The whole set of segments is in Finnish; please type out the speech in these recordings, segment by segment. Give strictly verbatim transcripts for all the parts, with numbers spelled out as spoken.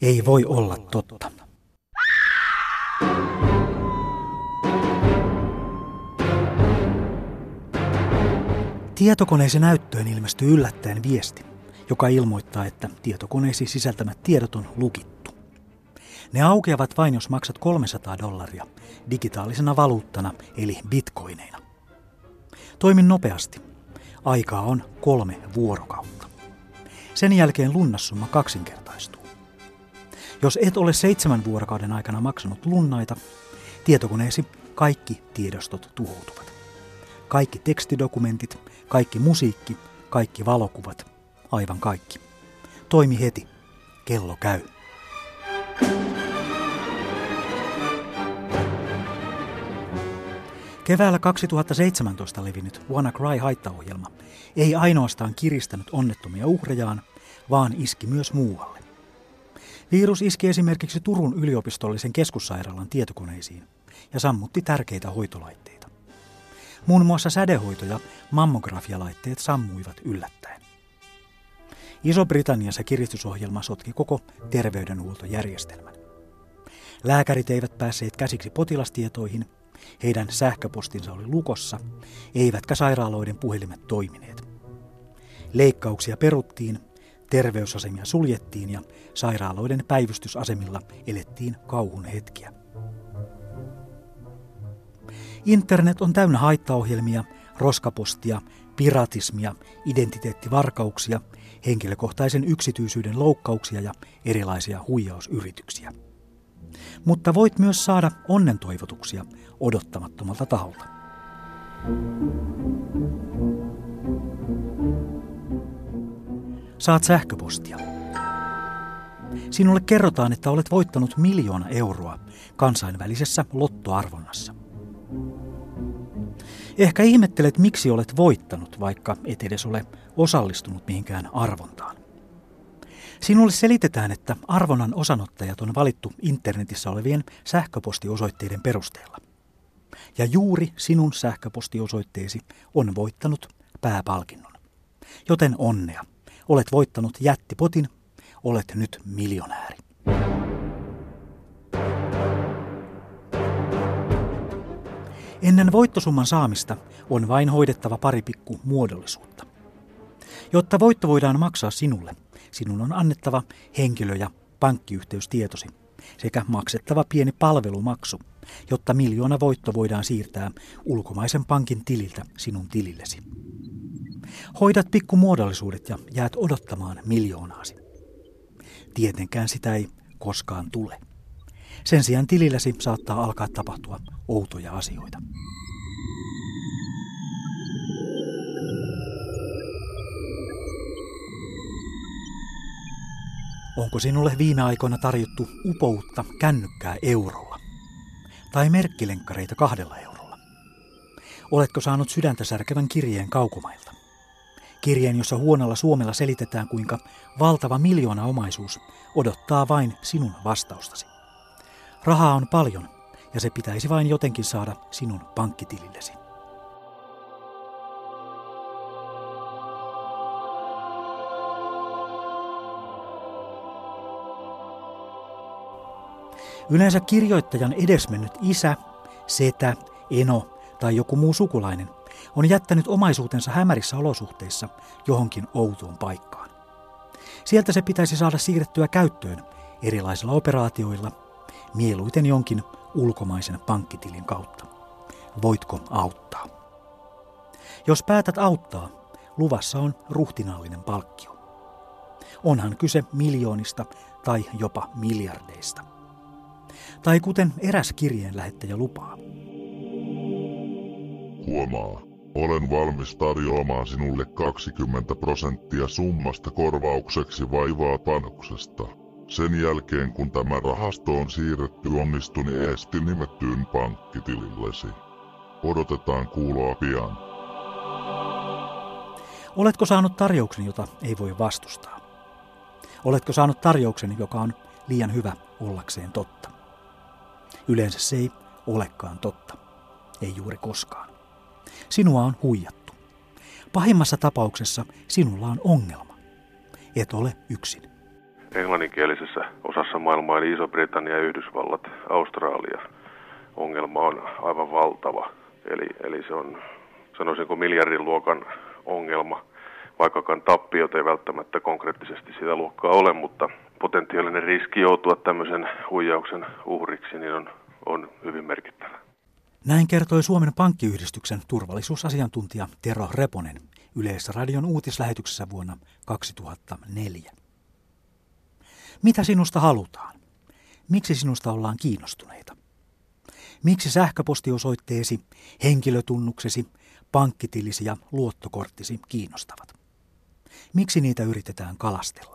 Ei voi olla totta. Tietokoneesi näyttöön ilmestyy yllättäen viesti, joka ilmoittaa, että tietokoneesi sisältämät tiedot on lukittu. Ne aukeavat vain, jos maksat kolmesataa dollaria digitaalisena valuuttana eli bitcoineina. Toimin nopeasti. Aikaa on kolme vuorokautta. Sen jälkeen lunnassumma kaksinkertaistuu. Jos et ole seitsemän vuorokauden aikana maksanut lunnaita, tietokoneesi kaikki tiedostot tuhoutuvat. Kaikki tekstidokumentit, kaikki musiikki, kaikki valokuvat, aivan kaikki. Toimi heti. Kello käy. Keväällä kaksituhattaseitsemäntoista levinnyt WannaCry-haittaohjelma ei ainoastaan kiristänyt onnettomia uhrejaan, vaan iski myös muualle. Virus iski esimerkiksi Turun yliopistollisen keskussairaalan tietokoneisiin ja sammutti tärkeitä hoitolaitteita. Muun muassa sädehoito- ja mammografialaitteet sammuivat yllättäen. Iso-Britanniassa kiristysohjelma sotki koko terveydenhuoltojärjestelmän. Lääkärit eivät päässeet käsiksi potilastietoihin, heidän sähköpostinsa oli lukossa, eivätkä sairaaloiden puhelimet toimineet. Leikkauksia peruttiin, terveysasemia suljettiin ja sairaaloiden päivystysasemilla elettiin kauhun hetkiä. Internet on täynnä haittaohjelmia, roskapostia, piratismia, identiteettivarkauksia, henkilökohtaisen yksityisyyden loukkauksia ja erilaisia huijausyrityksiä. Mutta voit myös saada onnentoivotuksia odottamattomalta taholta. Saat sähköpostia. Sinulle kerrotaan, että olet voittanut miljoona euroa kansainvälisessä lottoarvonnassa. Ehkä ihmettelet, miksi olet voittanut, vaikka et edes ole osallistunut mihinkään arvontaan. Sinulle selitetään, että arvonnan osanottajat on valittu internetissä olevien sähköpostiosoitteiden perusteella. Ja juuri sinun sähköpostiosoitteesi on voittanut pääpalkinnon. Joten onnea. Olet voittanut jättipotin. Olet nyt miljonääri. Ennen voittosumman saamista on vain hoidettava pari pikku muodollisuutta. Jotta voitto voidaan maksaa sinulle, sinun on annettava henkilö- ja pankkiyhteystietosi sekä maksettava pieni palvelumaksu, jotta miljoona voitto voidaan siirtää ulkomaisen pankin tililtä sinun tilillesi. Hoidat pikku muodollisuudet ja jäät odottamaan miljoonaasi. Tietenkään sitä ei koskaan tule. Sen sijaan tililläsi saattaa alkaa tapahtua outoja asioita. Onko sinulle viime aikoina tarjottu upoutta kännykkää eurolla? Tai merkkilenkkareita kahdella eurolla? Oletko saanut sydäntä särkevän kirjeen kaukomailta? Kirjeen, jossa huonolla suomella selitetään, kuinka valtava miljoonaomaisuus odottaa vain sinun vastaustasi. Rahaa on paljon, ja se pitäisi vain jotenkin saada sinun pankkitilillesi. Yleensä kirjoittajan edesmennyt isä, setä, eno tai joku muu sukulainen on jättänyt omaisuutensa hämärissä olosuhteissa johonkin outoon paikkaan. Sieltä se pitäisi saada siirrettyä käyttöön erilaisilla operaatioilla, mieluiten jonkin ulkomaisen pankkitilin kautta. Voitko auttaa? Jos päätät auttaa, luvassa on ruhtinaallinen palkkio. Onhan kyse miljoonista tai jopa miljardeista. Tai kuten eräs kirjeenlähettäjä lupaa. Huomaa, olen valmis tarjoamaan sinulle kaksikymmentä prosenttia summasta korvaukseksi vaivaa panoksesta. Sen jälkeen kun tämä rahasto on siirretty onnistuneesti nimettyyn pankkitilillesi. Odotetaan kuuloa pian. Oletko saanut tarjouksen, jota ei voi vastustaa? Oletko saanut tarjouksen, joka on liian hyvä ollakseen totta? Yleensä se ei olekaan totta. Ei juuri koskaan. Sinua on huijattu. Pahimmassa tapauksessa sinulla on ongelma. Et ole yksin. englanninkielisessä osassa maailmaa, eli Iso-Britannia, Yhdysvallat, Australia. Ongelma on aivan valtava. Eli, eli se on, sanoisinko, miljardin luokan ongelma, vaikkakaan tappiot ei välttämättä konkreettisesti sitä luokkaa ole, mutta potentiaalinen riski joutua tämmöisen huijauksen uhriksi niin on, on hyvin merkittävä. Näin kertoi Suomen Pankkiyhdistyksen turvallisuusasiantuntija Tero Reponen Yleisradion uutislähetyksessä vuonna kaksituhattaneljä. Mitä sinusta halutaan? Miksi sinusta ollaan kiinnostuneita? Miksi sähköpostiosoitteesi, henkilötunnuksesi, pankkitilisi ja luottokorttisi kiinnostavat? Miksi niitä yritetään kalastella?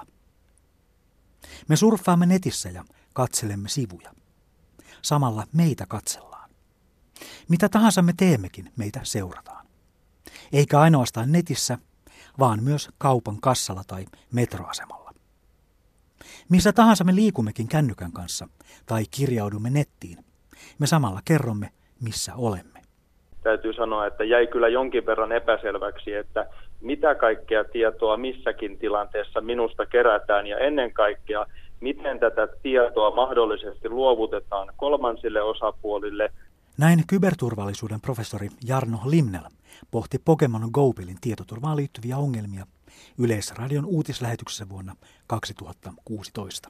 Me surffaamme netissä ja katselemme sivuja. Samalla meitä katsellaan. Mitä tahansa me teemmekin, meitä seurataan. Eikä ainoastaan netissä, vaan myös kaupan kassalla tai metroasemalla. Missä tahansa me liikummekin kännykän kanssa tai kirjaudumme nettiin, me samalla kerromme, missä olemme. Täytyy sanoa, että jäi kyllä jonkin verran epäselväksi, että mitä kaikkea tietoa missäkin tilanteessa minusta kerätään ja ennen kaikkea, miten tätä tietoa mahdollisesti luovutetaan kolmansille osapuolille. Näin kyberturvallisuuden professori Jarno Limnell pohti Pokemon Go-pelin tietoturvaan liittyviä ongelmia Yleisradion uutislähetyksessä vuonna kaksituhattakuusitoista.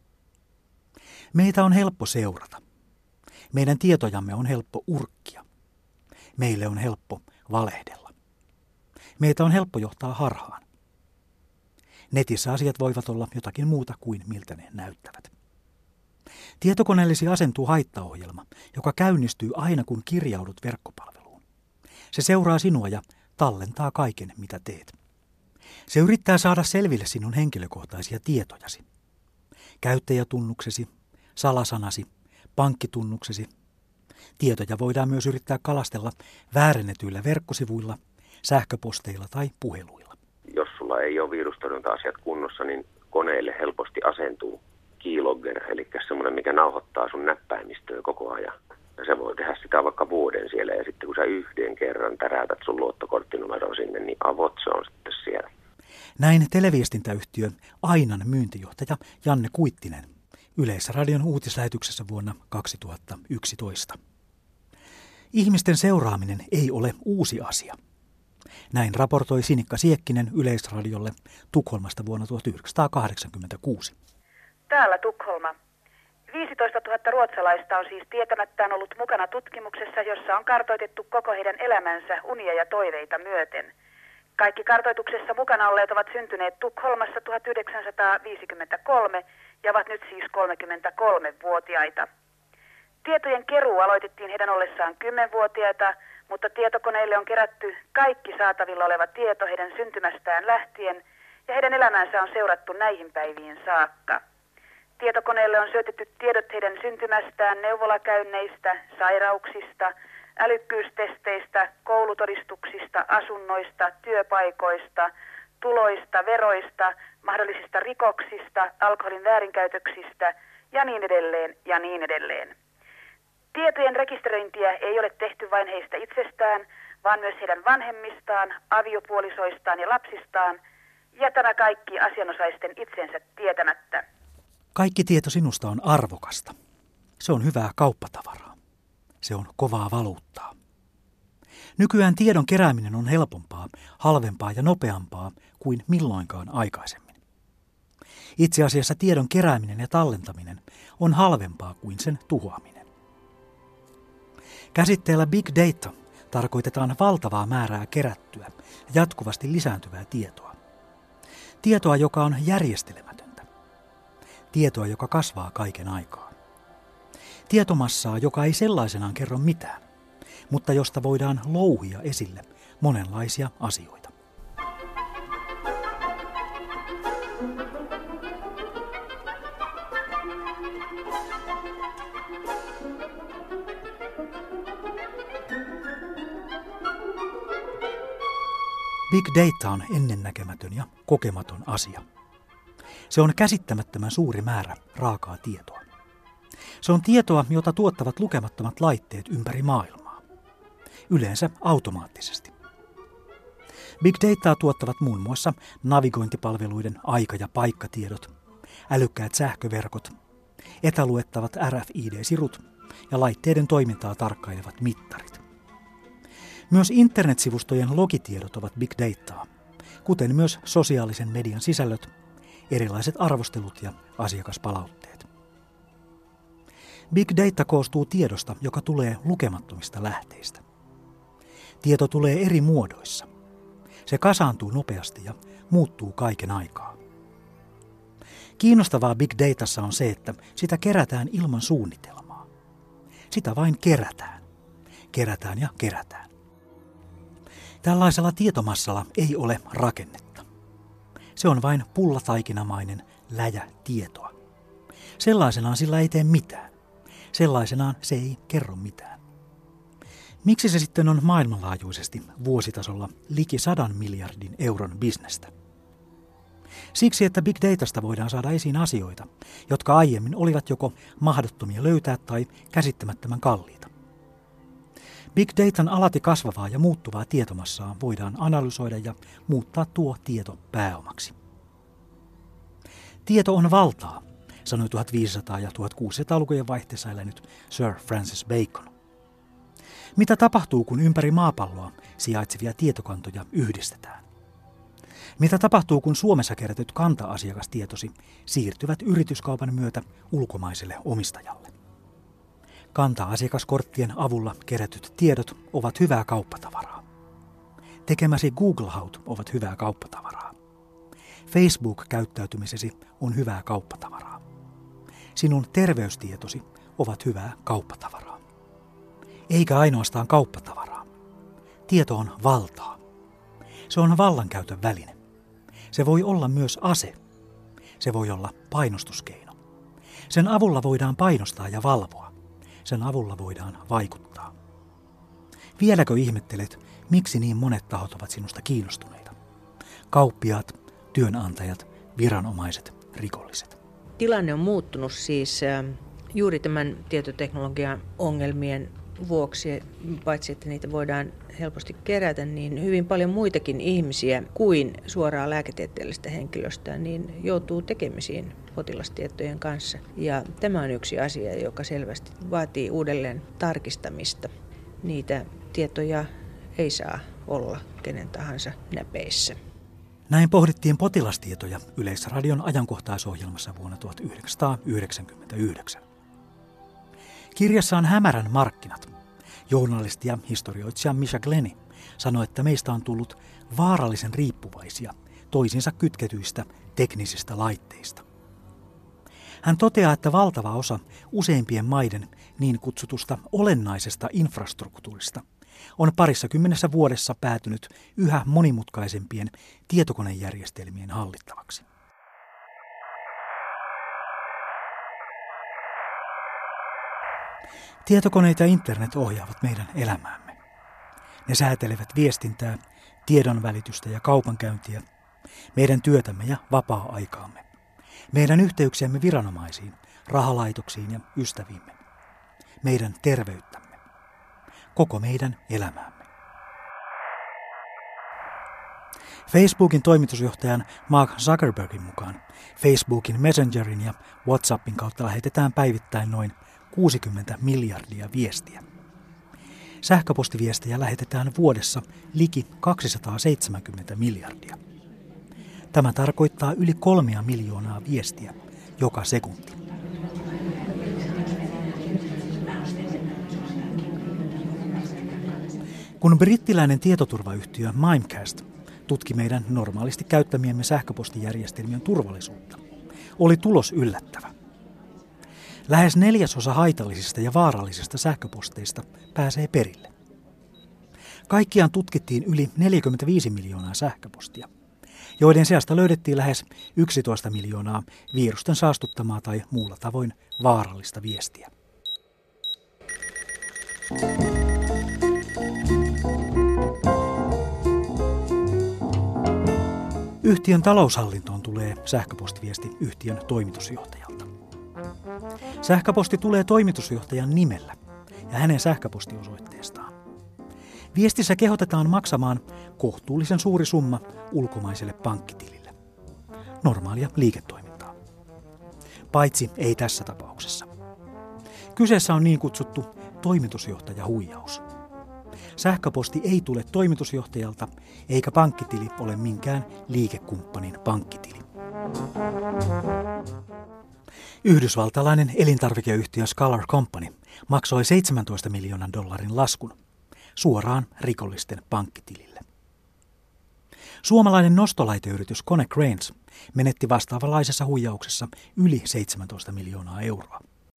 Meitä on helppo seurata. Meidän tietojamme on helppo urkkia. Meille on helppo valehdella. Meitä on helppo johtaa harhaan. Netissä asiat voivat olla jotakin muuta kuin miltä ne näyttävät. Tietokoneellesi asentuu haittaohjelma, joka käynnistyy aina kun kirjaudut verkkopalveluun. Se seuraa sinua ja tallentaa kaiken, mitä teet. Se yrittää saada selville sinun henkilökohtaisia tietojasi. Käyttäjätunnuksesi, salasanasi, pankkitunnuksesi. Tietoja voidaan myös yrittää kalastella väärennetyillä verkkosivuilla, sähköposteilla tai puheluilla. Jos sulla ei ole virustorjunta-asiat kunnossa, niin koneelle helposti asentuu keylogger, eli semmoinen, mikä nauhoittaa sun näppäimistöä koko ajan. Ja se voi tehdä sitä vaikka vuoden siellä, ja sitten kun sä yhden kerran täräytät sun luottokorttinumeron sinne, niin avot se on sitten siellä. Näin televiestintäyhtiö Ainan myyntijohtaja Janne Kuittinen Yleisradion uutislähetyksessä vuonna kaksituhattayksitoista. Ihmisten seuraaminen ei ole uusi asia. Näin raportoi Sinikka Siekkinen Yleisradiolle Tukholmasta vuonna tuhatyhdeksänsataakahdeksankymmentäkuusi. Täällä Tukholma. viisitoistatuhatta ruotsalaista on siis tietämättään ollut mukana tutkimuksessa, jossa on kartoitettu koko heidän elämänsä unia ja toiveita myöten. Kaikki kartoituksessa mukana olleet ovat syntyneet Tukholmassa tuhatyhdeksänsataaviisikymmentäkolme ja ovat nyt siis kolmekymmentäkolmevuotiaita. Tietojen keruu aloitettiin heidän ollessaan kymmenvuotiaita, mutta tietokoneille on kerätty kaikki saatavilla oleva tieto heidän syntymästään lähtien ja heidän elämänsä on seurattu näihin päiviin saakka. Tietokoneelle on syötetty tiedot heidän syntymästään, neuvolakäynneistä, sairauksista, älykkyystesteistä, koulutodistuksista, asunnoista, työpaikoista, tuloista, veroista, mahdollisista rikoksista, alkoholin väärinkäytöksistä ja niin edelleen ja niin edelleen. Tietojen rekisteröintiä ei ole tehty vain heistä itsestään, vaan myös heidän vanhemmistaan, aviopuolisoistaan ja lapsistaan, ja tämä kaikki asianosaisten itsensä tietämättä. Kaikki tieto sinusta on arvokasta. Se on hyvää kauppatavaraa. Se on kovaa valuuttaa. Nykyään tiedon kerääminen on helpompaa, halvempaa ja nopeampaa kuin milloinkaan aikaisemmin. Itse asiassa tiedon kerääminen ja tallentaminen on halvempaa kuin sen tuhoaminen. Käsitteellä big data tarkoitetaan valtavaa määrää kerättyä ja jatkuvasti lisääntyvää tietoa. Tietoa, joka on järjestelemätöntä. Tietoa, joka kasvaa kaiken aikaa. Tietomassaa, joka ei sellaisenaan kerro mitään, mutta josta voidaan louhia esille monenlaisia asioita. Big data on ennennäkemätön ja kokematon asia. Se on käsittämättömän suuri määrä raakaa tietoa. Se on tietoa, jota tuottavat lukemattomat laitteet ympäri maailmaa. Yleensä automaattisesti. Big dataa tuottavat muun muassa navigointipalveluiden aika- ja paikkatiedot, älykkäät sähköverkot, etäluettavat R F I D-sirut ja laitteiden toimintaa tarkkailevat mittarit. Myös internetsivustojen logitiedot ovat big dataa, kuten myös sosiaalisen median sisällöt, erilaiset arvostelut ja asiakaspalautteet. Big data koostuu tiedosta, joka tulee lukemattomista lähteistä. Tieto tulee eri muodoissa. Se kasaantuu nopeasti ja muuttuu kaiken aikaa. Kiinnostavaa big datassa on se, että sitä kerätään ilman suunnitelmaa. Sitä vain kerätään. Kerätään ja kerätään. Tällaisella tietomassalla ei ole rakennetta. Se on vain pullataikinamainen läjä tietoa. Sellaisenaan sillä ei tee mitään. Sellaisenaan se ei kerro mitään. Miksi se sitten on maailmanlaajuisesti vuositasolla liki sadan miljardin euron bisnestä? Siksi, että big datasta voidaan saada esiin asioita, jotka aiemmin olivat joko mahdottomia löytää tai käsittämättömän kalliita. Big datan alati kasvavaa ja muuttuvaa tietomassaa voidaan analysoida ja muuttaa tuo tieto pääomaksi. Tieto on valtaa, sanoi tuhatviisisataa- ja tuhatkuusisataalukujen vaihteessa elänyt Sir Francis Bacon. Mitä tapahtuu, kun ympäri maapalloa sijaitsevia tietokantoja yhdistetään? Mitä tapahtuu, kun Suomessa kerätyt kanta-asiakastietosi siirtyvät yrityskaupan myötä ulkomaiselle omistajalle? Kanta-asiakaskorttien avulla kerätyt tiedot ovat hyvää kauppatavaraa. Tekemäsi Google-haut ovat hyvää kauppatavaraa. Facebook-käyttäytymisesi on hyvää kauppatavaraa. Sinun terveystietosi ovat hyvää kauppatavaraa. Eikä ainoastaan kauppatavaraa. Tieto on valtaa. Se on vallankäytön väline. Se voi olla myös ase. Se voi olla painostuskeino. Sen avulla voidaan painostaa ja valvoa. Sen avulla voidaan vaikuttaa. Vieläkö ihmettelet, miksi niin monet tahot ovat sinusta kiinnostuneita? Kauppiaat, työnantajat, viranomaiset, rikolliset. Tilanne on muuttunut siis juuri tämän tietoteknologian ongelmien vuoksi, paitsi että niitä voidaan helposti kerätä, niin hyvin paljon muitakin ihmisiä kuin suoraan lääketieteellistä henkilöstöä niin joutuu tekemisiin potilastietojen kanssa. Ja tämä on yksi asia, joka selvästi vaatii uudelleen tarkistamista. Niitä tietoja ei saa olla kenen tahansa näpeissä. Näin pohdittiin potilastietoja Yleisradion ajankohtaisohjelmassa vuonna tuhatyhdeksänsataayhdeksänkymmentäyhdeksän. Kirjassaan Hämärän markkinat journalisti ja historioitsija Misha Glenny sanoi, että meistä on tullut vaarallisen riippuvaisia toisiinsa kytketyistä teknisistä laitteista. Hän toteaa, että valtava osa useimpien maiden niin kutsutusta olennaisesta infrastruktuurista on parissa kymmenessä vuodessa päätynyt yhä monimutkaisempien tietokonejärjestelmien hallittavaksi. Tietokoneet ja internet ohjaavat meidän elämäämme. Ne säätelevät viestintää, tiedonvälitystä ja kaupankäyntiä, meidän työtämme ja vapaa-aikaamme, meidän yhteyksiämme viranomaisiin, rahalaitoksiin ja ystäviimme, meidän terveyttämme, koko meidän elämäämme. Facebookin toimitusjohtajan Mark Zuckerbergin mukaan Facebookin Messengerin ja WhatsAppin kautta lähetetään päivittäin noin kuusikymmentä miljardia viestiä. Sähköpostiviestejä lähetetään vuodessa liki kaksisataaseitsemänkymmentä miljardia. Tämä tarkoittaa yli kolmea miljoonaa viestiä joka sekunti. Kun brittiläinen tietoturvayhtiö Mimecast tutki meidän normaalisti käyttämiemme sähköpostijärjestelmien turvallisuutta, oli tulos yllättävä. Lähes neljäsosa haitallisista ja vaarallisista sähköposteista pääsee perille. Kaikkiaan tutkittiin yli neljäkymmentäviisi miljoonaa sähköpostia, joiden seasta löydettiin lähes yksitoista miljoonaa virusten saastuttamaa tai muulla tavoin vaarallista viestiä. Yhtiön taloushallintoon tulee sähköpostiviesti yhtiön toimitusjohtajalta. Sähköposti tulee toimitusjohtajan nimellä ja hänen sähköpostiosoitteestaan. Viestissä kehotetaan maksamaan kohtuullisen suuri summa ulkomaiselle pankkitilille. Normaalia liiketoimintaa. paitsi ei tässä tapauksessa. Kyseessä on niin kutsuttu toimitusjohtajahuijaus. Sähköposti ei tule toimitusjohtajalta, eikä pankkitili ole minkään liikekumppanin pankkitili. Yhdysvaltalainen elintarvikeyhtiö Scalar Company maksoi seitsemäntoista miljoonan dollarin laskun suoraan rikollisten pankkitilille. Suomalainen nostolaiteyritys Konecranes menetti vastaavanlaisessa huijauksessa yli seitsemäntoista miljoonaa euroa.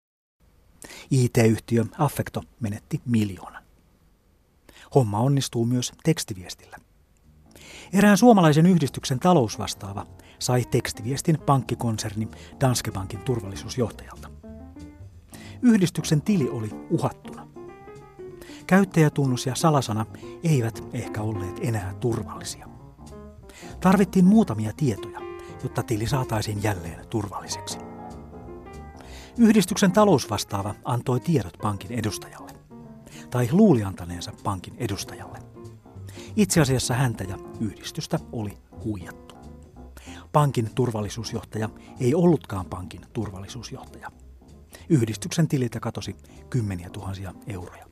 I T-yhtiö Affecto menetti miljoonan. Homma onnistuu myös tekstiviestillä. Erään suomalaisen yhdistyksen talousvastaava sai tekstiviestin pankkikonserni Danske Bankin turvallisuusjohtajalta. Yhdistyksen tili oli uhattuna. Käyttäjätunnus ja salasana eivät ehkä olleet enää turvallisia. Tarvittiin muutamia tietoja, jotta tili saataisiin jälleen turvalliseksi. Yhdistyksen talousvastaava antoi tiedot pankin edustajalle, tai luuli antaneensa pankin edustajalle. Itse asiassa häntä ja yhdistystä oli huijattu. Pankin turvallisuusjohtaja ei ollutkaan pankin turvallisuusjohtaja. Yhdistyksen tililtä katosi kymmeniä tuhansia euroja.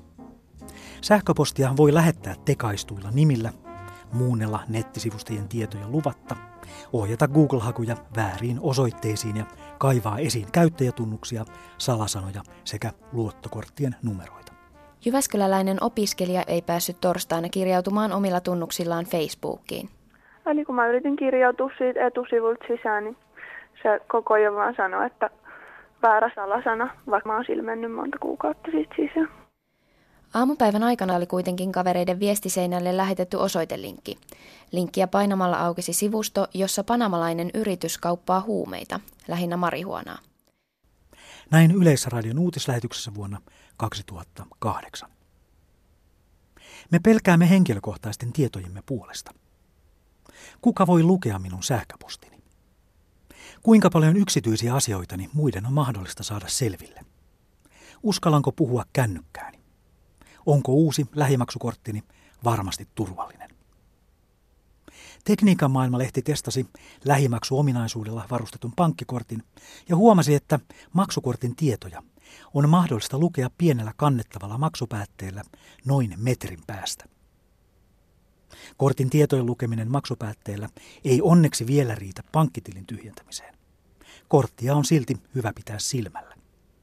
Sähköpostia voi lähettää tekaistuilla nimillä, muunnella nettisivustajien tietoja luvatta, ohjata Google-hakuja vääriin osoitteisiin ja kaivaa esiin käyttäjätunnuksia, salasanoja sekä luottokorttien numeroita. Jyväskyläläinen opiskelija ei päässyt torstaina kirjautumaan omilla tunnuksillaan Facebookiin. Eli kun mä yritin kirjautua siitä etusivulta sisään, niin se koko ajan vaan sanoi, että väärä salasana, vaikka mä oon silmennyt monta kuukautta siitä sisään. Aamupäivän aikana oli kuitenkin kavereiden viestiseinälle lähetetty osoitelinkki. Linkkiä painamalla aukesi sivusto, jossa panamalainen yritys kauppaa huumeita, lähinnä marihuonaa. Näin Yleisradion uutislähetyksessä vuonna kaksituhattakahdeksan. Me pelkäämme henkilökohtaisten tietojemme puolesta. Kuka voi lukea minun sähköpostini? Kuinka paljon yksityisiä asioitani muiden on mahdollista saada selville? Uskallanko puhua kännykkääni? Onko uusi lähimaksukorttini varmasti turvallinen? Tekniikan maailmalehti testasi lähimaksuominaisuudella varustetun pankkikortin ja huomasi, että maksukortin tietoja on mahdollista lukea pienellä kannettavalla maksupäätteellä noin metrin päästä. Kortin tietojen lukeminen maksupäätteellä ei onneksi vielä riitä pankkitilin tyhjentämiseen. Korttia on silti hyvä pitää silmällä.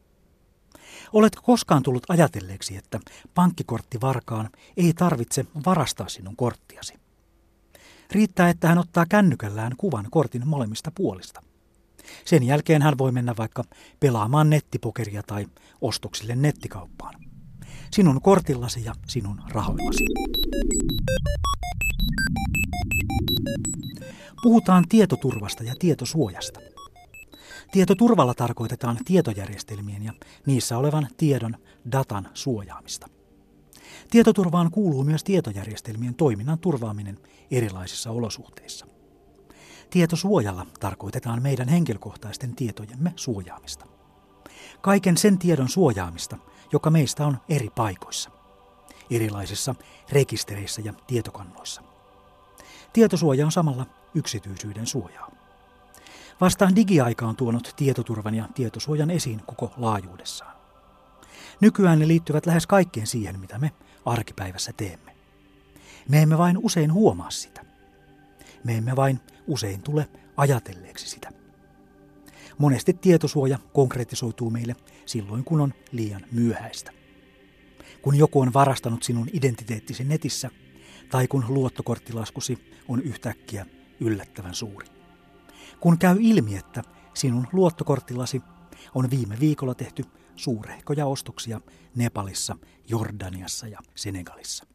Oletko koskaan tullut ajatelleeksi, että pankkikorttivarkaan ei tarvitse varastaa sinun korttiasi? Riittää, että hän ottaa kännykällään kuvan kortin molemmista puolista. Sen jälkeen hän voi mennä vaikka pelaamaan nettipokeria tai ostoksille nettikauppaan. Sinun kortillasi ja sinun rahoillasi. Puhutaan tietoturvasta ja tietosuojasta. Tietoturvalla tarkoitetaan tietojärjestelmien ja niissä olevan tiedon, datan suojaamista. Tietoturvaan kuuluu myös tietojärjestelmien toiminnan turvaaminen erilaisissa olosuhteissa. Tietosuojalla tarkoitetaan meidän henkilökohtaisten tietojemme suojaamista. Kaiken sen tiedon suojaamista, joka meistä on eri paikoissa, erilaisissa rekistereissä ja tietokannoissa. Tietosuoja on samalla yksityisyyden suojaa. Vastaan digiaika on tuonut tietoturvan ja tietosuojan esiin koko laajuudessaan. Nykyään ne liittyvät lähes kaikkeen siihen, mitä me arkipäivässä teemme. Me emme vain usein huomaa sitä. Me emme vain usein tule ajatelleeksi sitä. Monesti tietosuoja konkretisoituu meille silloin, kun on liian myöhäistä. Kun joku on varastanut sinun identiteettisi netissä, tai kun luottokorttilaskusi on yhtäkkiä yllättävän suuri. Kun käy ilmi, että sinun luottokorttillasi on viime viikolla tehty suurehkoja ostoksia Nepalissa, Jordaniassa ja Senegalissa.